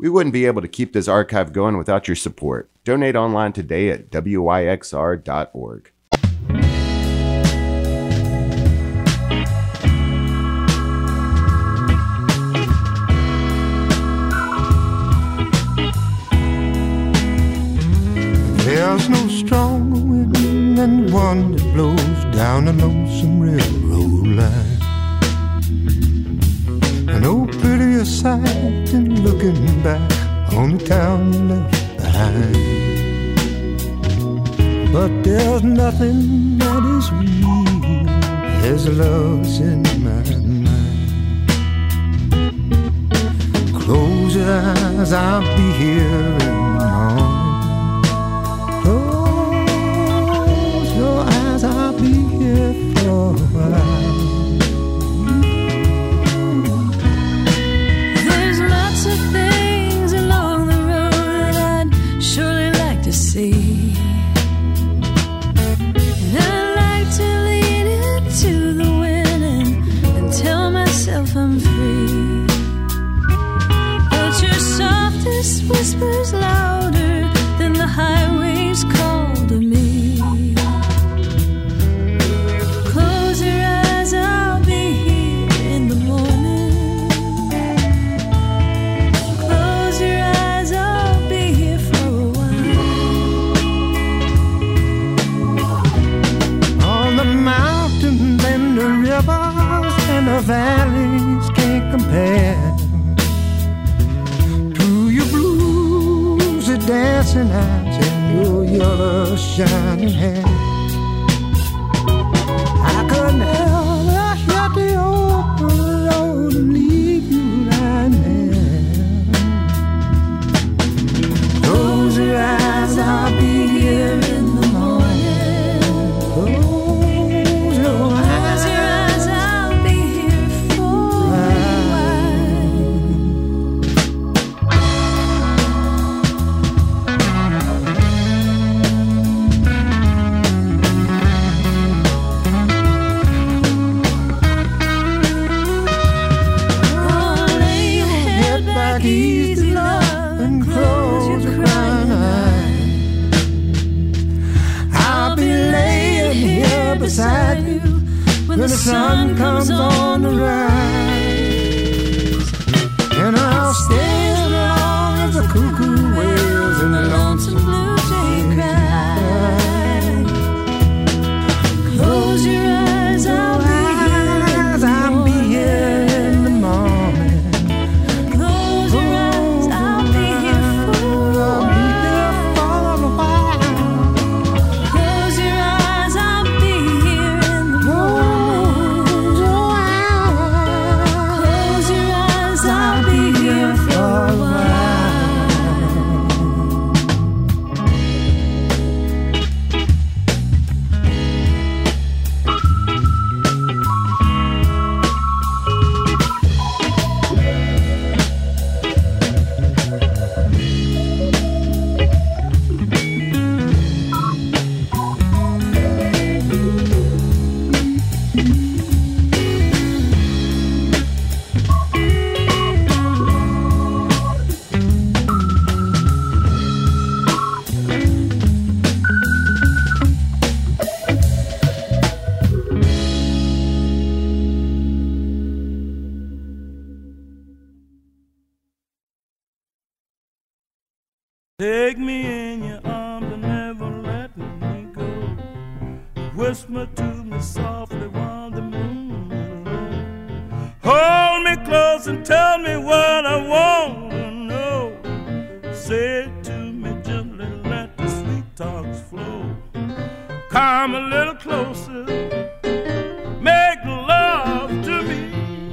We wouldn't be able to keep this archive going without your support. Donate online today at wyxr.org. There's no stronger wind than the one that blows down the lonesome railroad line. No prettier sight than looking back on the town you left behind. But there's nothing that is real as love's in my mind. Close your eyes, I'll be here in the morning. Close your eyes, I'll be here for a while. See, and I'd like to lead it to the wind and tell myself I'm free, but your softest whispers louder than the highways call to me. Close your eyes, I'll be here in the morning. Close your eyes, I'll be here for a while. The mountains and the rivers and the valleys can't compare to your blues, your dancing eyes and your yellow shining hair. I could never hit the open road and leave you lying there. Close your eyes, I'll be here in the morning. Easy love and close your crying eyes. I'll be laying here beside you when the sun comes on the rise, and I'll stay as long as the cuckoo wails and the lonesome blue jay cries. Close your eyes, I'll be here in the morning. Take me in your arms and never let me go. Whisper to me softly while the moon is low. Hold me close and tell me what I want to know. Say it to me gently, let the sweet talks flow. Come a little closer, make love to me.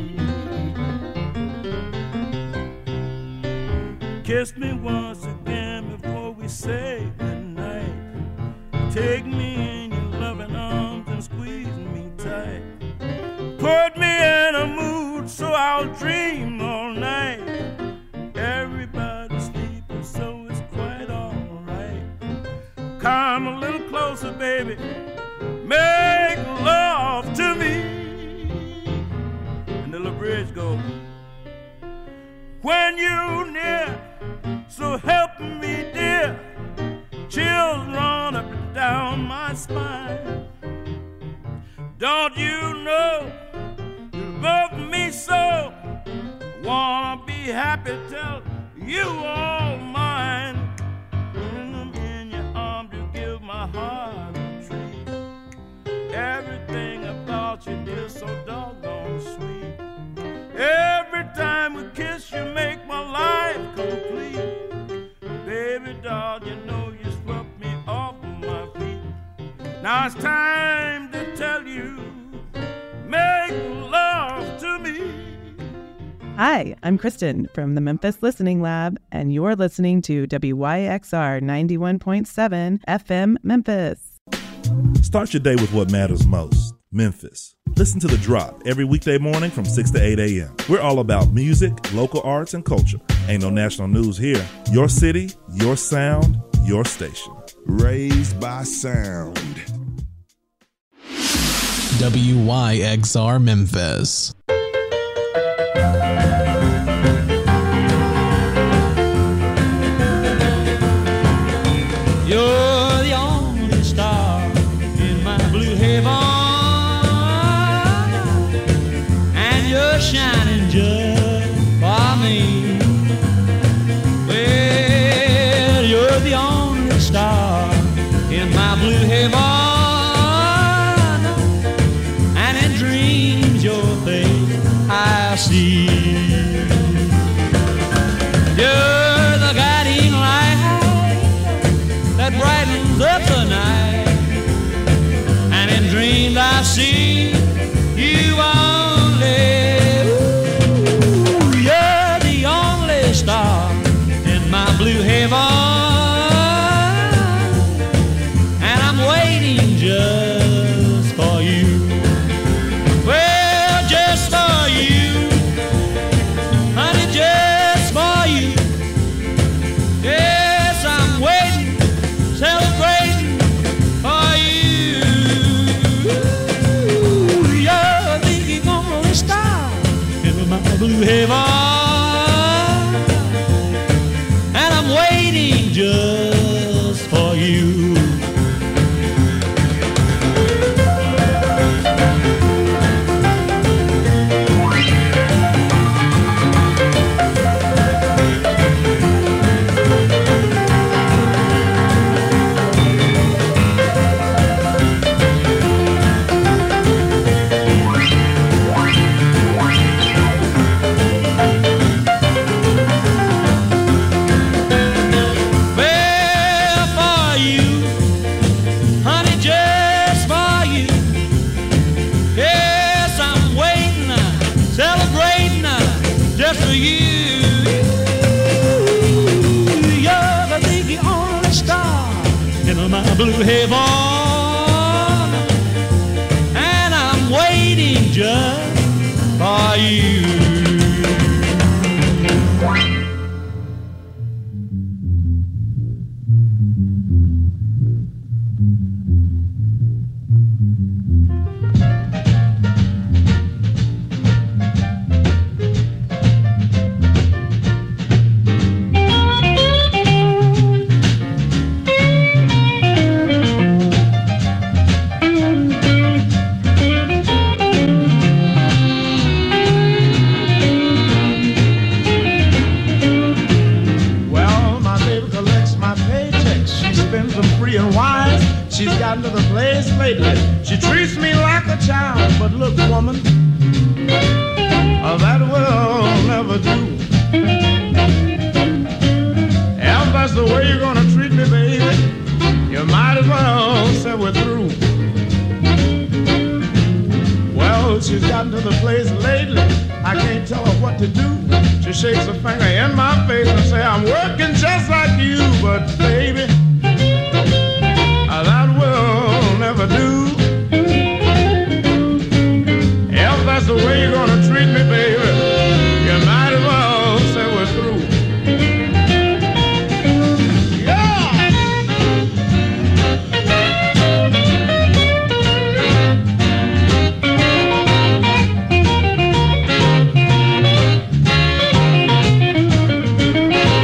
Kiss me once again before we say goodnight. Take me in your loving arms and squeeze me tight. Put me in a mood so I'll dream all night. Everybody's sleeping so it's quite alright. Come a little closer, baby, make love to me. And the little bridge goes, when you near spine. Don't you know you love me so? Wanna be happy till you all mine. In your arms you give my heart a treat. Everything about you is so doggone sweet. Every time we kiss you make my life complete. Baby doll, you know you swept me off my feet. Now it's time to tell you, make love to me. Hi, I'm Kristen from the Memphis Listening Lab, and you're listening to WYXR 91.7 FM Memphis. Start your day with what matters most, Memphis. Listen to The Drop every weekday morning from 6 to 8 a.m. We're all about music, local arts, and culture. Ain't no national news here. Your city, your sound, your station. Raised by sound. WYXR Memphis. You're the only star in my blue heaven, and you're shining just for me. Well, you're the only star in my blue heaven, and in dreams your face I see. You're the guiding light that brightens up the night, and in dreams I see you only. Ooh, you're the only star in my blue heaven, and I'm waiting just for you. Well, just for you, honey, just for you. Yes, I'm waiting, celebrating for you. Ooh, you're the only star in my blue heaven, and I'm waiting just for you. Just for you. You're the only star in my blue heaven, and I'm waiting just for you. To the place lately. She treats me like a child, but look, woman, that will never do. If that's the way you're gonna treat me, baby, you might as well say we're through. Well, she's gotten to the place lately, I can't tell her what to do. She shakes her finger in my face and say, I'm working just like you, but baby, that will never do. If that's the way you're gonna treat me, baby, you might as well say we're through. Yeah!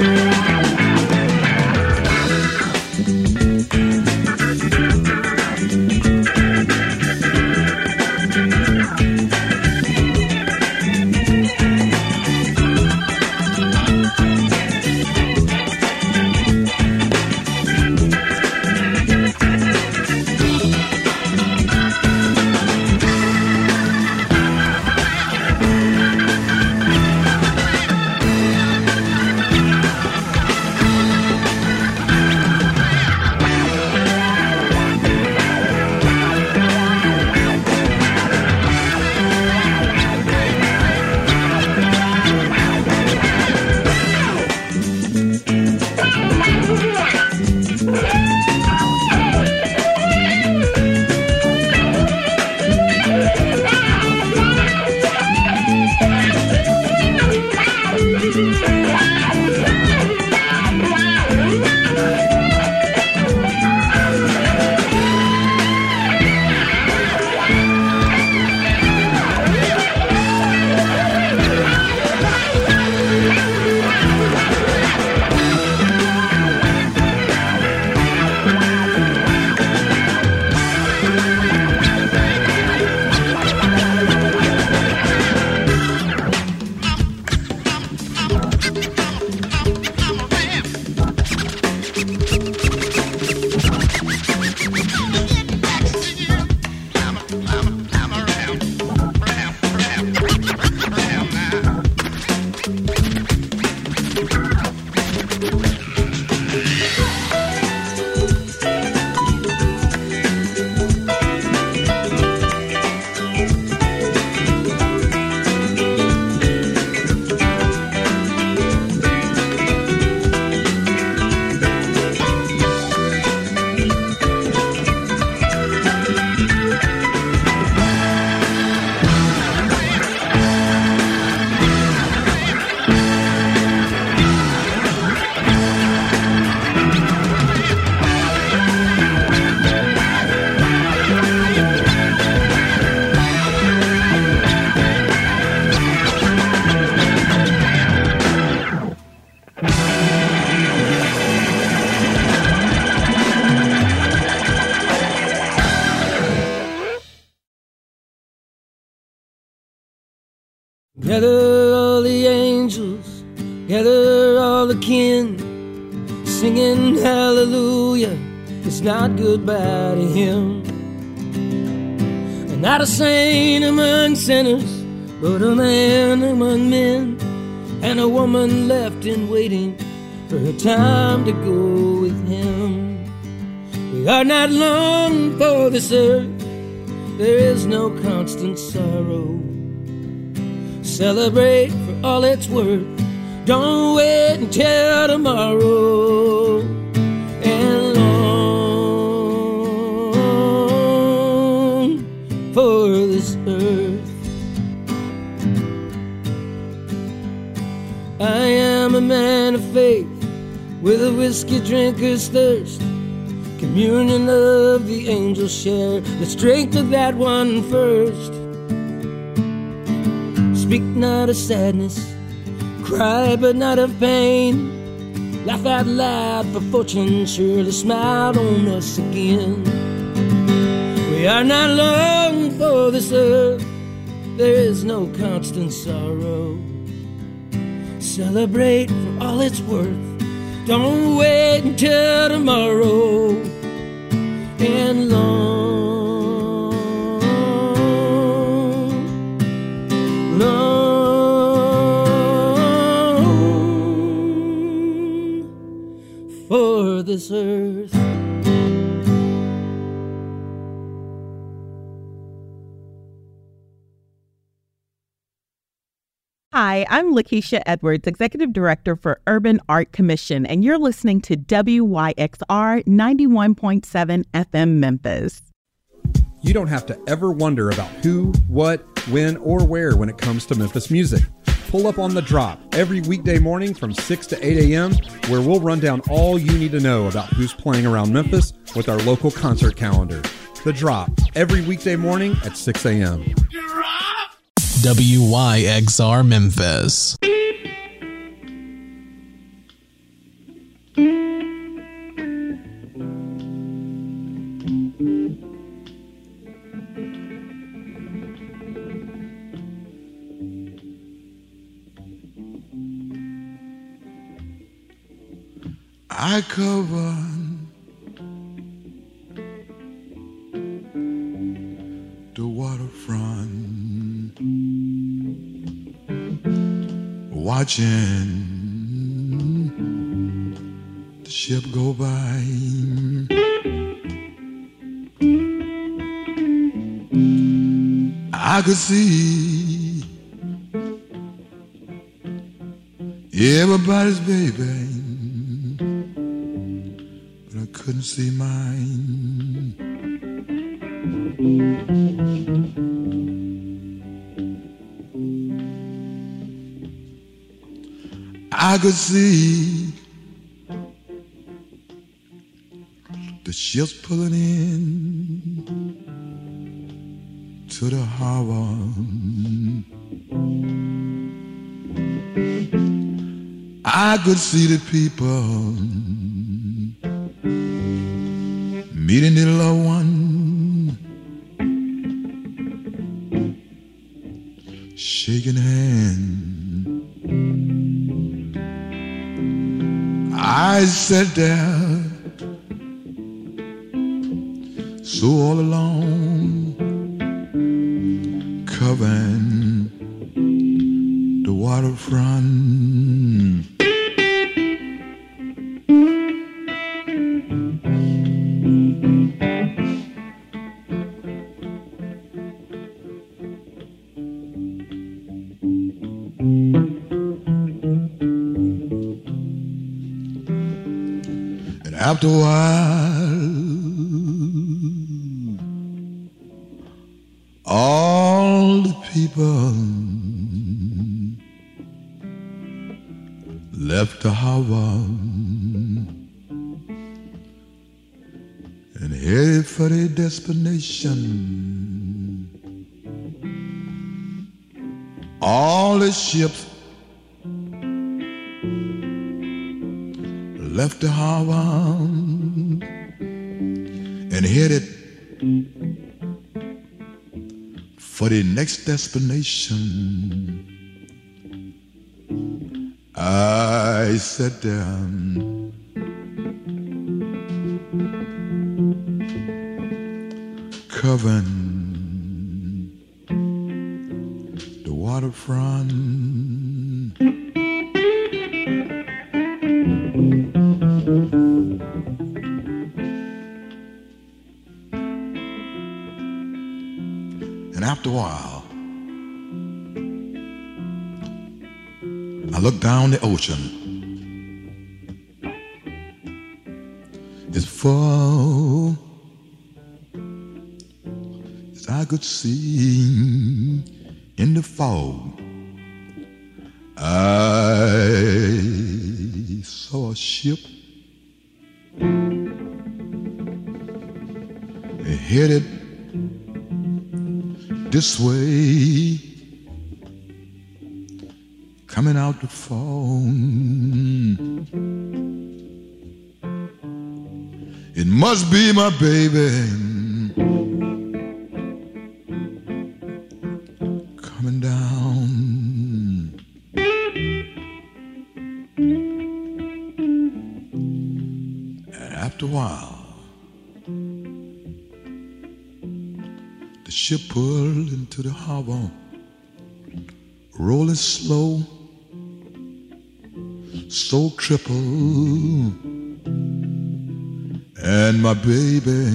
Gather all the angels, gather all the kin, singing hallelujah, it's not goodbye to him. And not a saint among sinners, but a man among men, and a woman left in waiting for her time to go with him. We are not long for this earth, there is no constant sorrow. Celebrate for all it's worth, don't wait until tomorrow. And long for this earth. I am a man of faith with a whiskey drinker's thirst. Communion of the angels share the strength of that one first. Speak not of sadness, cry but not of pain. Laugh out loud for fortune surely smiled on us again. We are not long for this earth, there is no constant sorrow. Celebrate for all it's worth, don't wait until tomorrow. And long for this earth. Hi, I'm Lakeisha Edwards, Executive Director for Urban Art Commission, and you're listening to WYXR 91.7 FM Memphis. You don't have to ever wonder about who, what, when, or where when it comes to Memphis music. Pull up on The Drop every weekday morning from 6 to 8 a.m., where we'll run down all you need to know about who's playing around Memphis with our local concert calendar. The Drop every weekday morning at 6 a.m. WYXR Memphis. I covered the waterfront, watching the ship go by. I could see everybody's baby, but I couldn't see mine. I could see the ships pulling in to the harbor. I could see the people meeting their loved one, shaking hands. I sat there so all alone, covering the waterfront. And after a while, all the people left the harbor and headed for their destination. All the ships left the harbor and headed for the next destination. I sat down covering the waterfront. And after a while, I looked down the ocean. It's full as I could see in the fog. I saw a ship headed this way, coming out the phone. It must be my baby coming down. And after a while, the ship pulled into the harbor, rolling slow, so triple. And my baby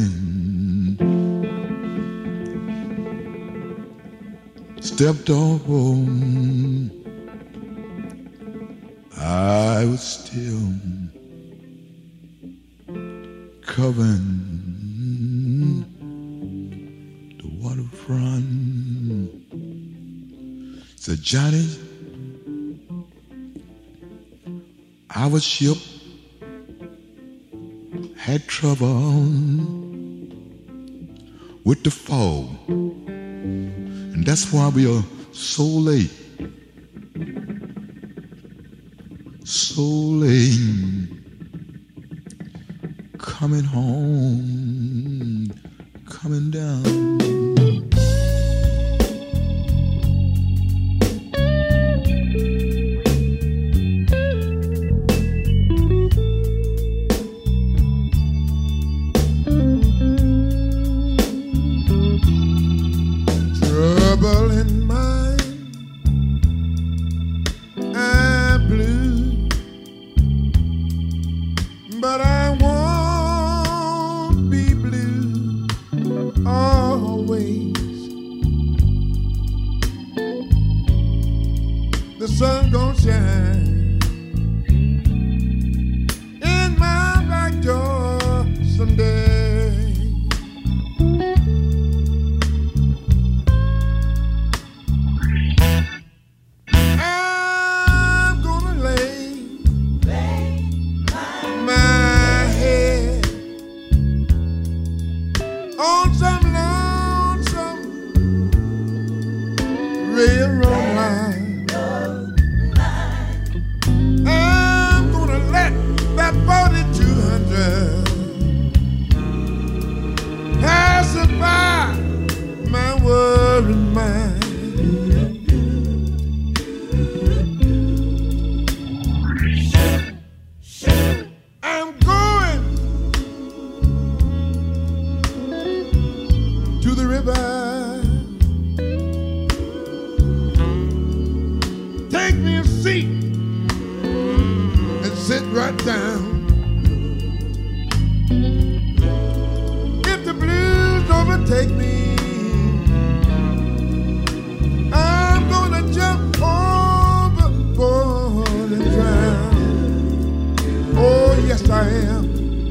stepped on. I was still covering the waterfront. Said, Johnny, our ship had trouble with the fog, and that's why we are so late. So late coming home, coming down. sit right down. If the blues overtake me, I'm gonna jump overboard and drown. Oh, yes, I am.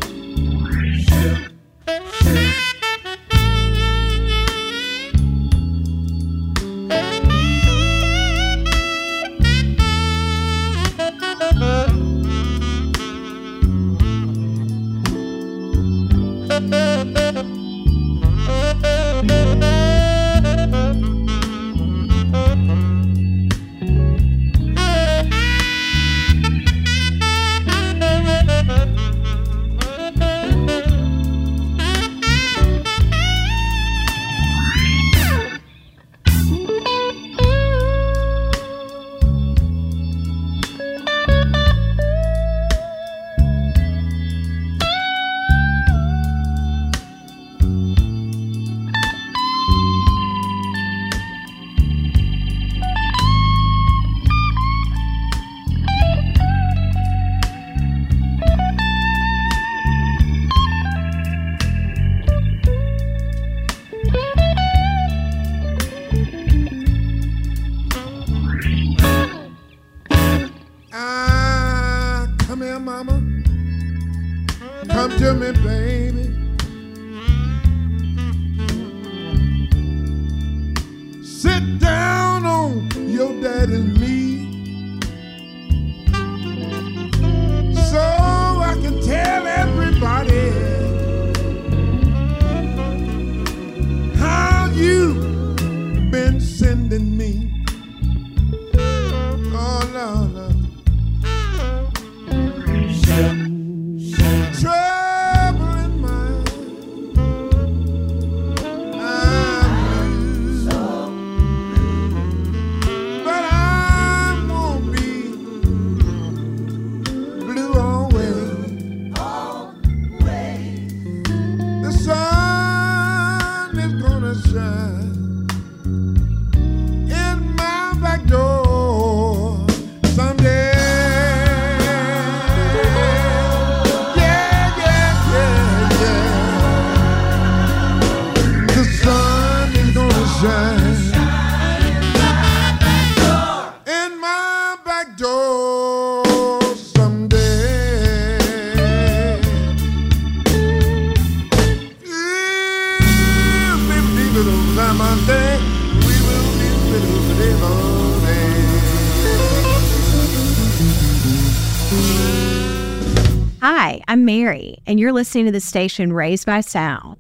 Hi, I'm Mary, and you're listening to the station Raised by Sound,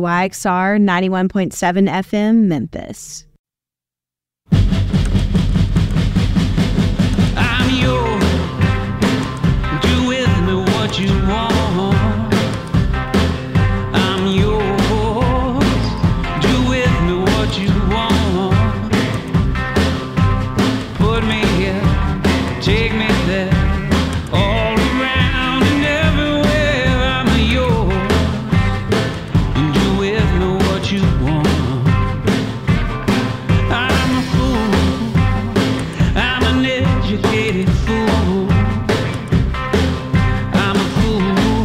WYXR 91.7 FM, Memphis. I'm yours. Do with me what you want. I'm yours. Do with me what you want. Put me here, take me there, all around and everywhere. I'm yours. Do with me what you want. I'm a fool. I'm an educated fool. I'm a fool.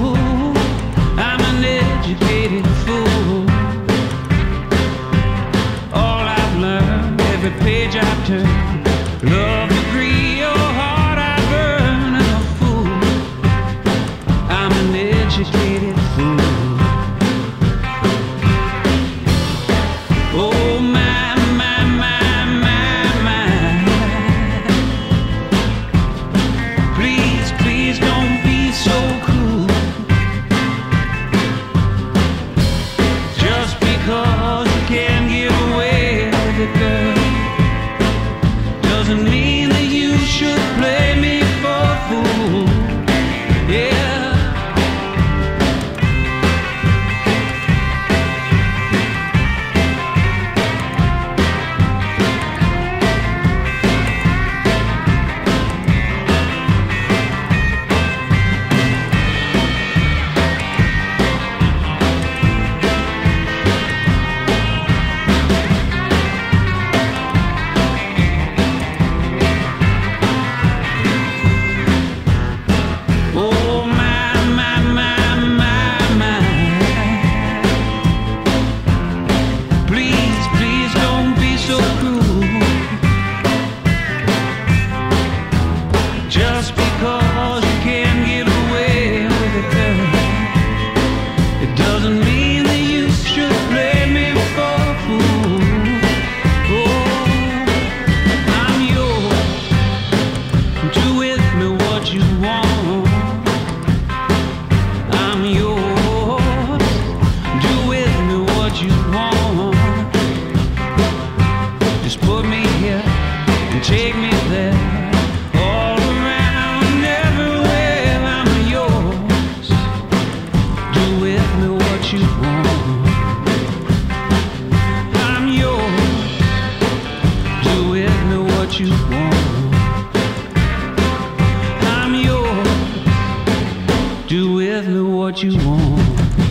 with me what you want.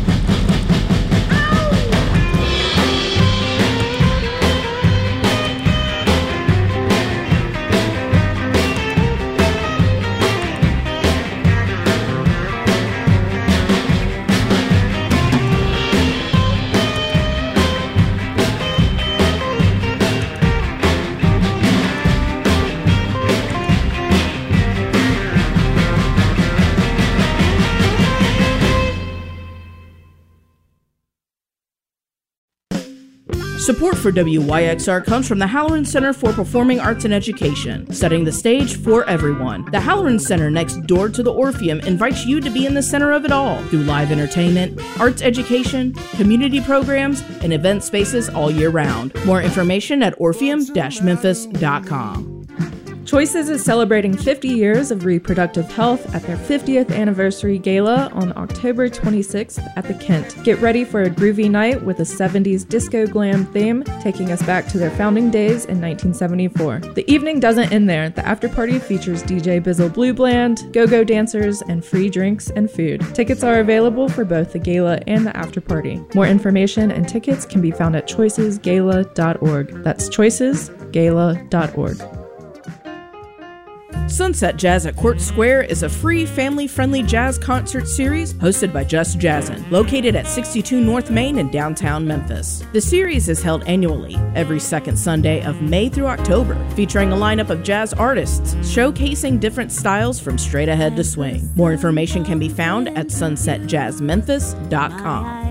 Support for WYXR comes from the Halloran Center for Performing Arts and Education, setting the stage for everyone. The Halloran Center, next door to the Orpheum, invites you to be in the center of it all through live entertainment, arts education, community programs, and event spaces all year round. More information at orpheum-memphis.com. Choices is celebrating 50 years of reproductive health at their 50th anniversary gala on October 26th at the Kent. Get ready for a groovy night with a 70s disco glam theme, taking us back to their founding days in 1974. The evening doesn't end there. The after party features DJ Bizzle Blue Bland, go-go dancers, and free drinks and food. Tickets are available for both the gala and the after party. More information and tickets can be found at choicesgala.org. That's choicesgala.org. Sunset Jazz at Court Square is a free, family-friendly jazz concert series hosted by Just Jazzin', located at 62 North Main in downtown Memphis. The series is held annually, every second Sunday of May through October, featuring a lineup of jazz artists, showcasing different styles from straight ahead to swing. More information can be found at sunsetjazzmemphis.com.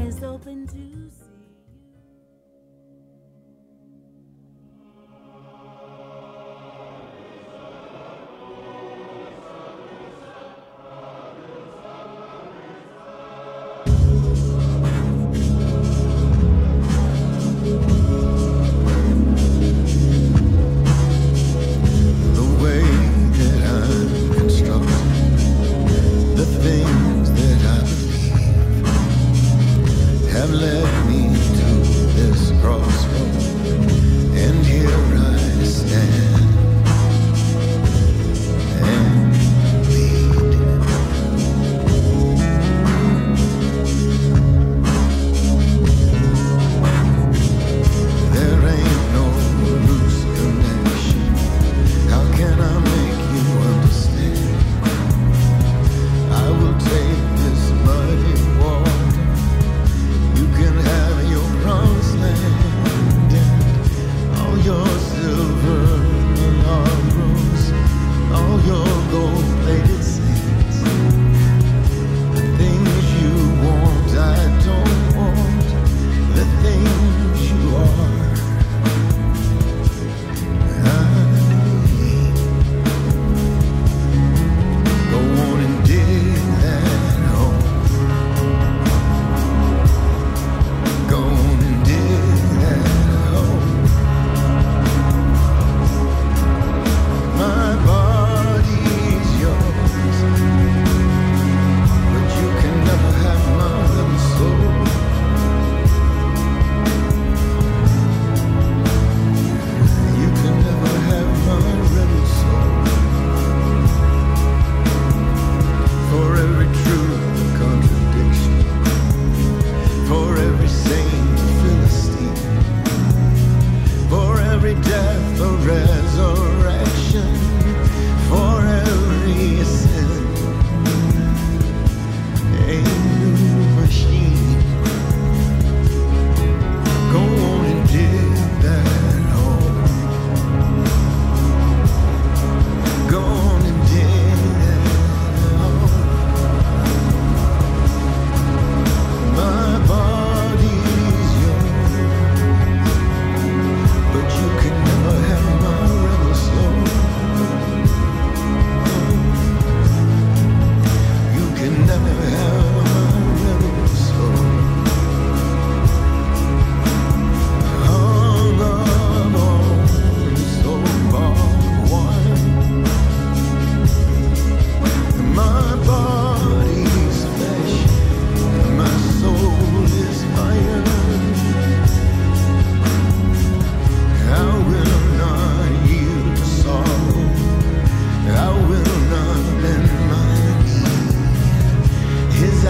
His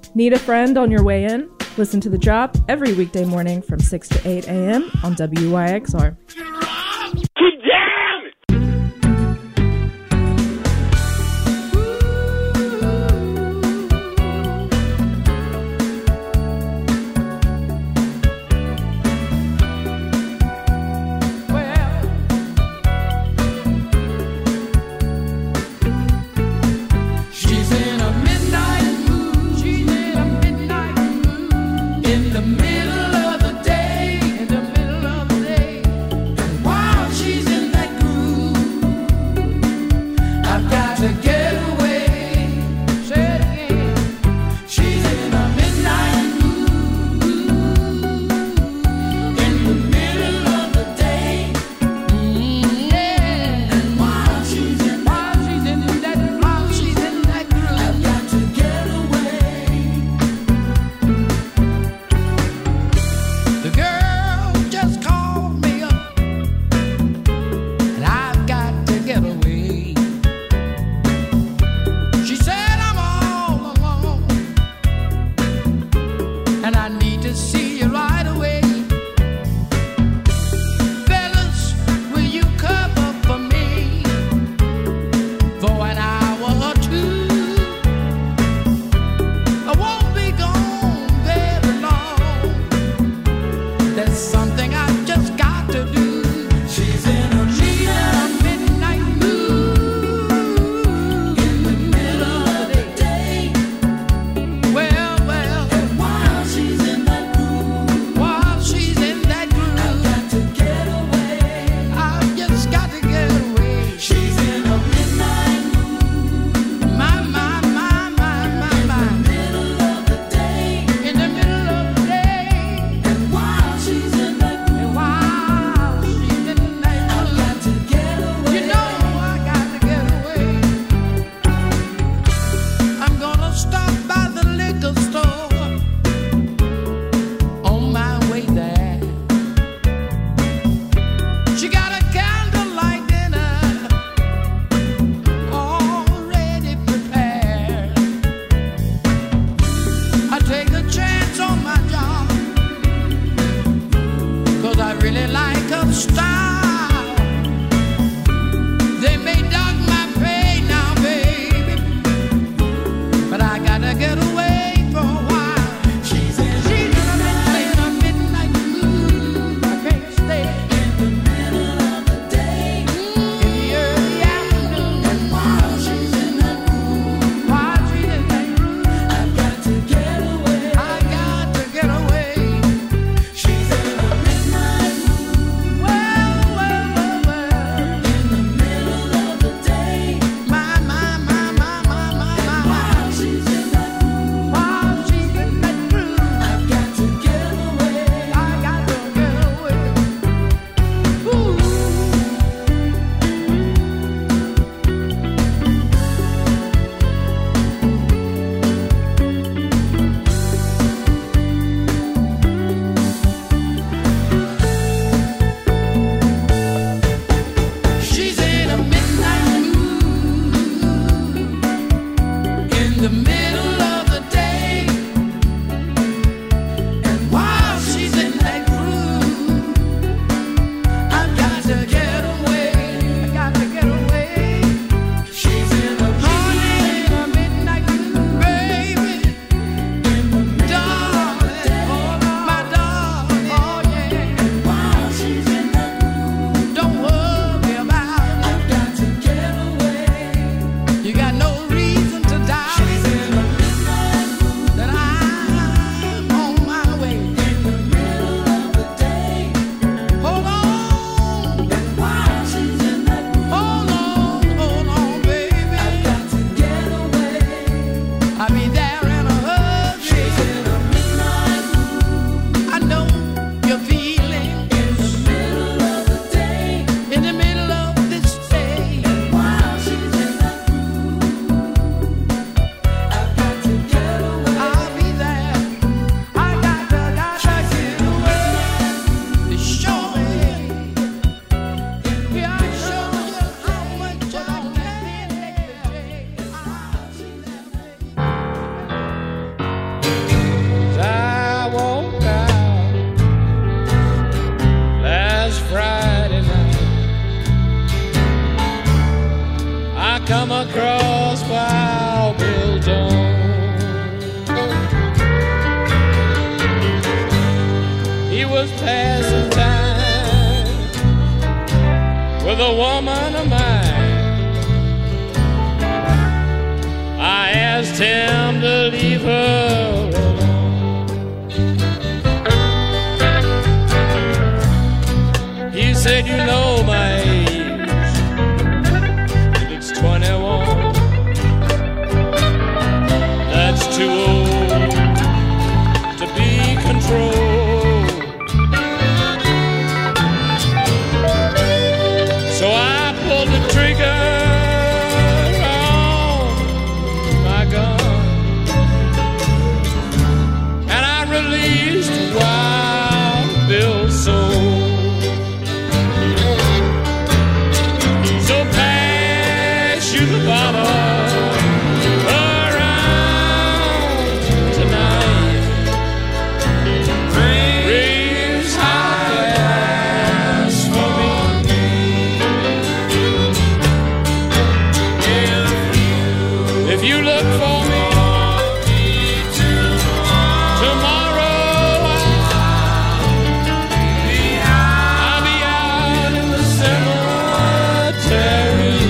Need a friend on your way in? Listen to The Drop every weekday morning from 6 to 8 a.m. on WYXR. In the middle of the day, come across Wild Bill Jones. He was passing time with a woman of mine. I asked him to leave her alone. He said, you know my age, it's 21. That's too old to be controlled. So I pulled the trigger on my gun, and I released Wild Bill's soul. So pass you the bottle around tonight. Raise high glass for me. If you look for me tomorrow, I'll be out in the cemetery.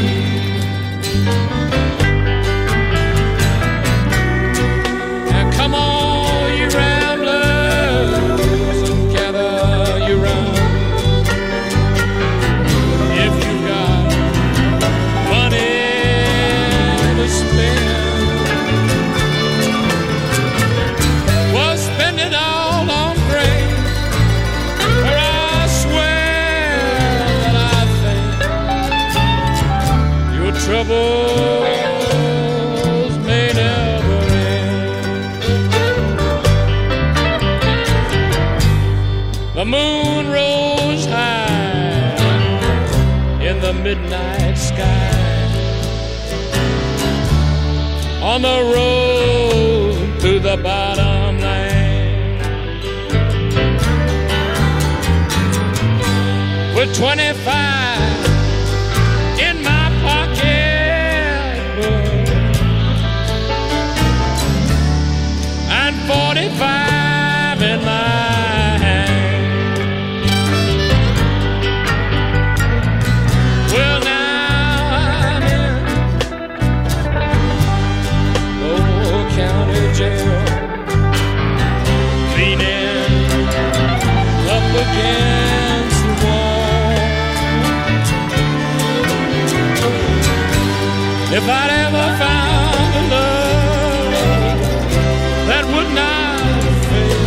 And come on, you ramblers, and gather you round. If you got money to spend, well, spend it all on grain, or I swear that I think your troubles may never end. The moon rose high in the midnight sky on the road to the bottom line. With 25 in my pocketbook and 45 in my hand. Well, now I'm in Old County Jail, leaning up against the wall. If I'd ever found a love that would not fail,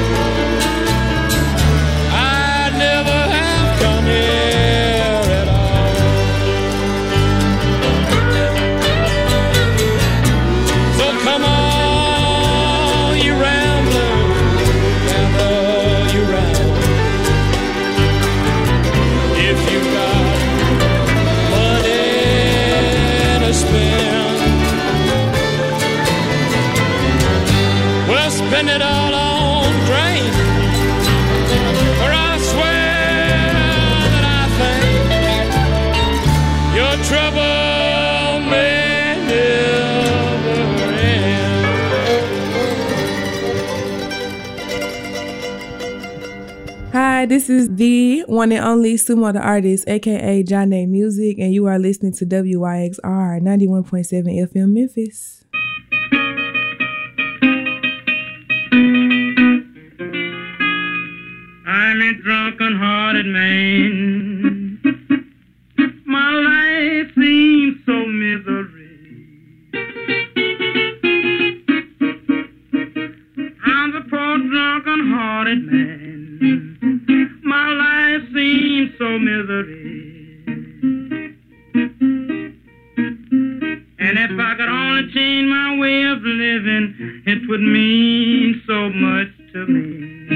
I'd never have come here at all. So come on, you ramblers, gather you round. If you got money to spend, well, spend it all on drink, or I swear that I think your trouble may never end. Hi, this is the one and only Sumo the Artist, aka Johnny Music, and you are listening to WYXR 91.7 FM Memphis. I'm a drunken-hearted man. My life seems so misery. I'm a poor drunken-hearted man. My life seems so misery. And if I could only change my way of living, it would mean so much to me.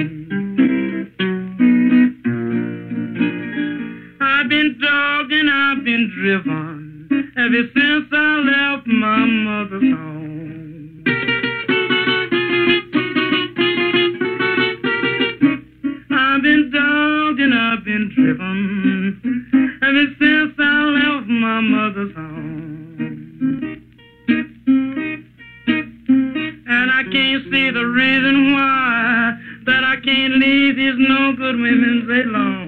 I've been dogged and I've been driven ever since I left my mother's home. I've been dogged and I've been driven ever since I left my mother's home. no good women they long.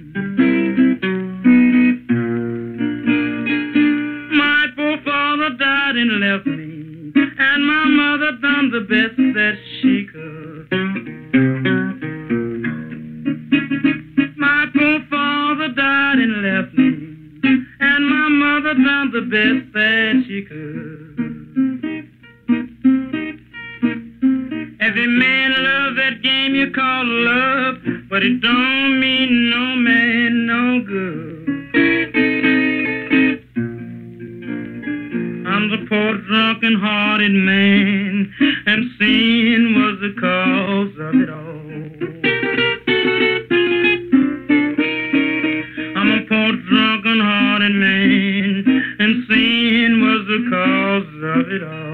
My poor father died and left me, and my mother done the best that she could. My poor father died and left me, and my mother done the best that she could. Every man loves that game you call love, but it don't mean no man no good. I'm the poor drunken-hearted man, and sin was the cause of it all. I'm a poor drunken-hearted man, and sin was the cause of it all.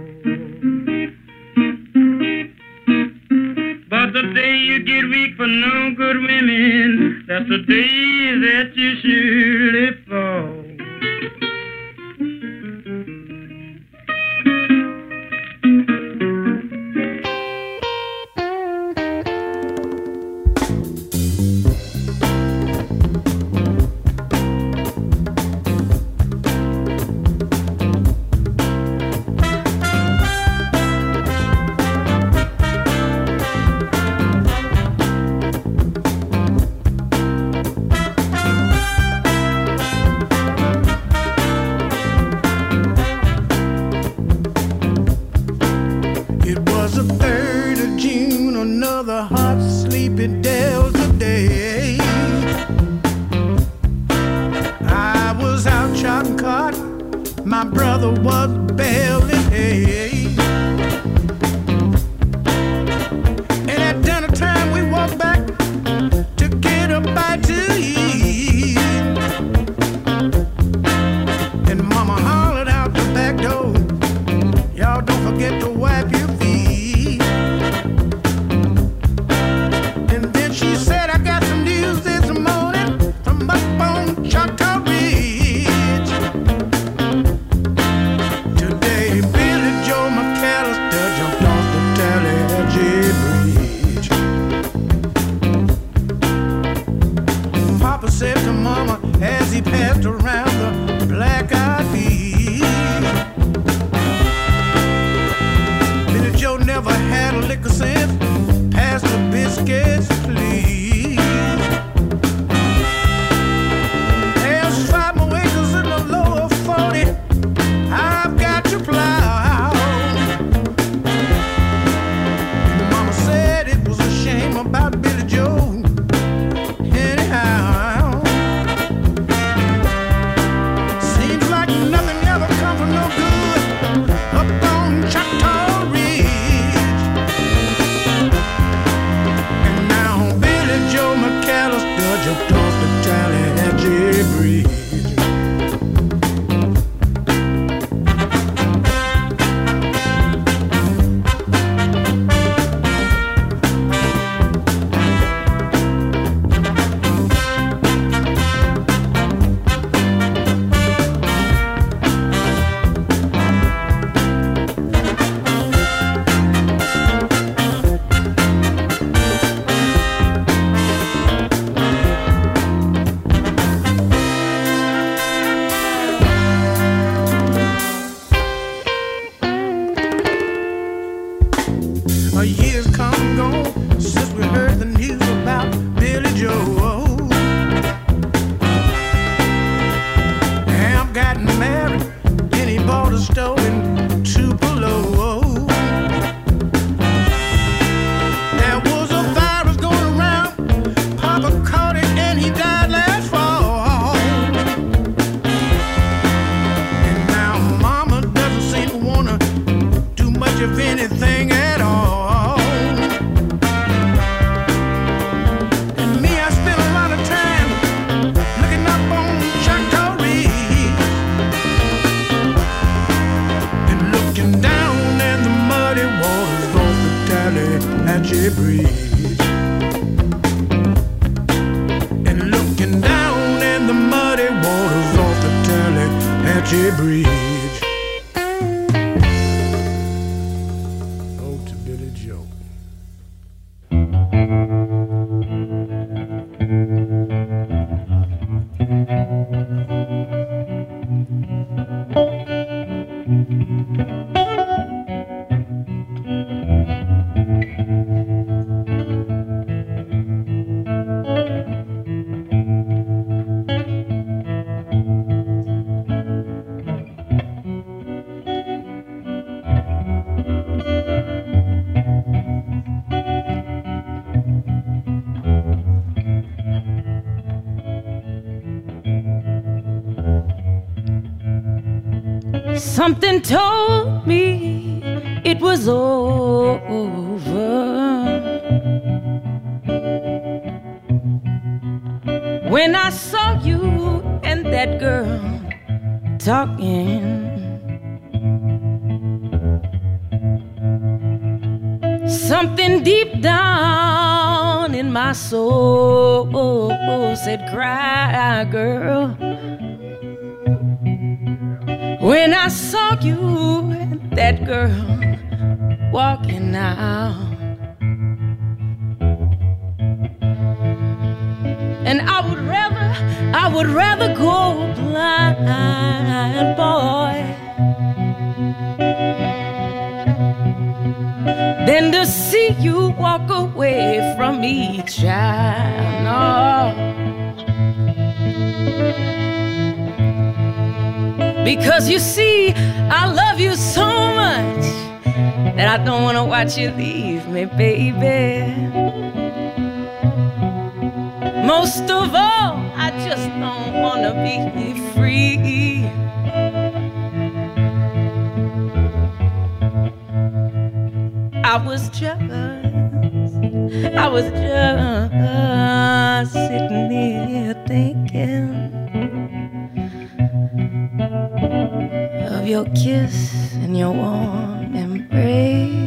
But the day you get weak for no good women, that's the day that you surely fall. Something told me it was over. When I saw you and that girl talking, something deep down in my soul said, cry, girl. When I saw you and that girl walking out, and I would rather go blind, boy, than to see you walk away from me, child. No. Because you see, I love you so much that I don't want to watch you leave me, baby. Most of all, I just don't want to be free. I was just sitting here thinking of your kiss and your warm embrace.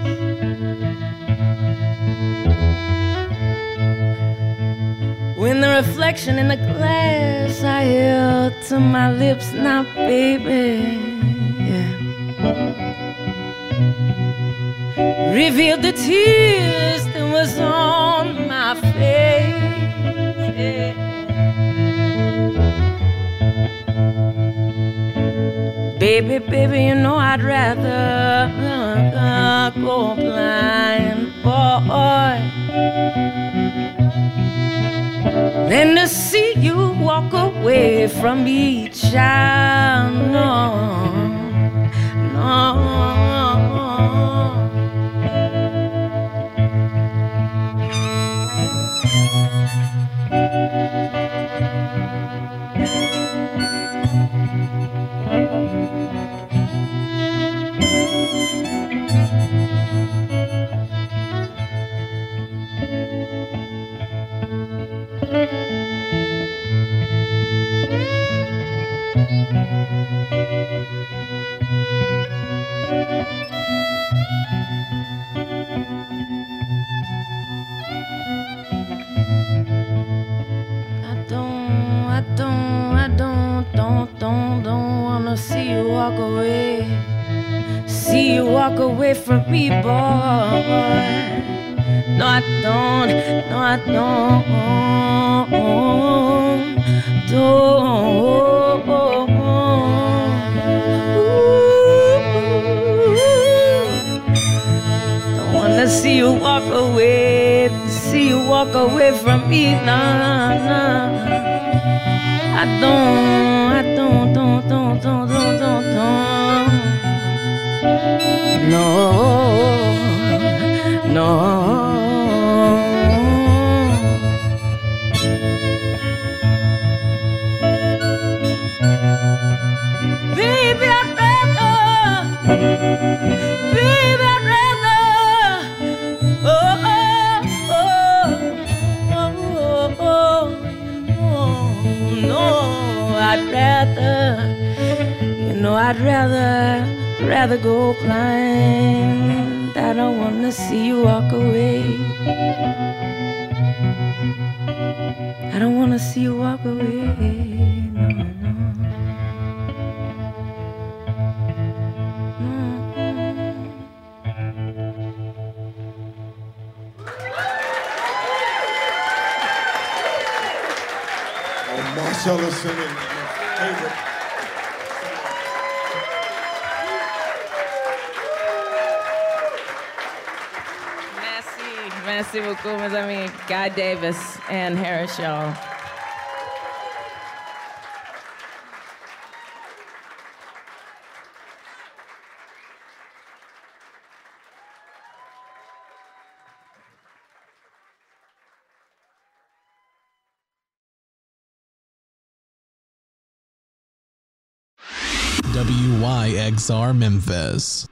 When the reflection in the glass I held to my lips, now baby, yeah, revealed the tears that was on my face, yeah. Baby, baby, you know I'd rather go blind, boy, than to see you walk away from me, child. No, no. Don't wanna see you walk away. See you walk away from me, boy. No, I don't. No, I don't. Don't wanna see you walk away. See you walk away from me, nah, nah. I don't. No, no. Baby, I'd rather. Baby, I'd rather. Oh, oh, oh, oh, no, I'd rather. You know, I'd rather go blind. I don't wanna see you walk away. I don't wanna see you walk away. No, no. Marcella singing my favorite. Merci beaucoup, mes amis. Guy Davis and Harris Shaw. WYXR Memphis.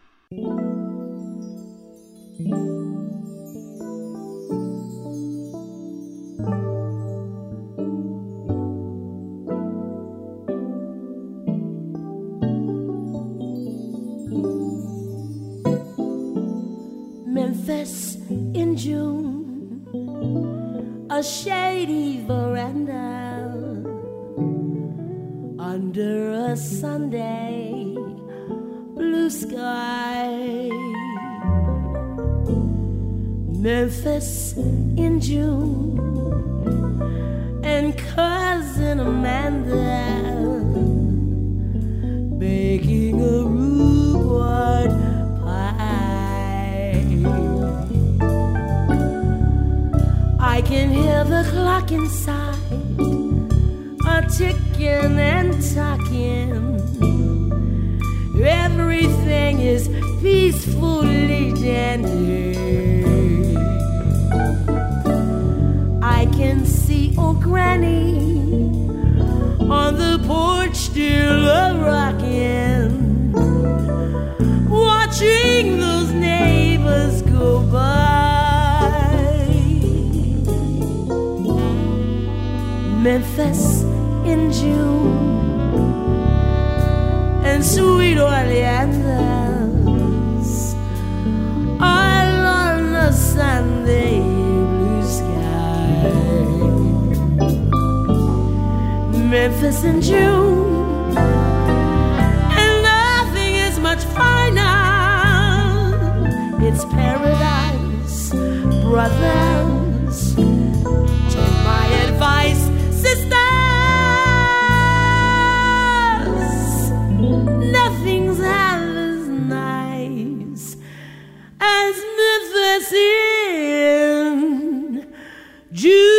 Memphis in June, a shady veranda under a Sunday blue sky. Memphis in June, and cousin Amanda baking a rhubarb pie. I can hear the clock inside a-ticking and talking. Everything is peacefully dandy. I can see old Granny on the porch still a-rocking, watching those neighbors go by. Memphis in June, and sweet Orleans all on the Sunday blue sky. Memphis in June, and nothing is much finer. It's paradise, brothers. Take my advice, sisters. Nothing's half as nice as Memphis in June.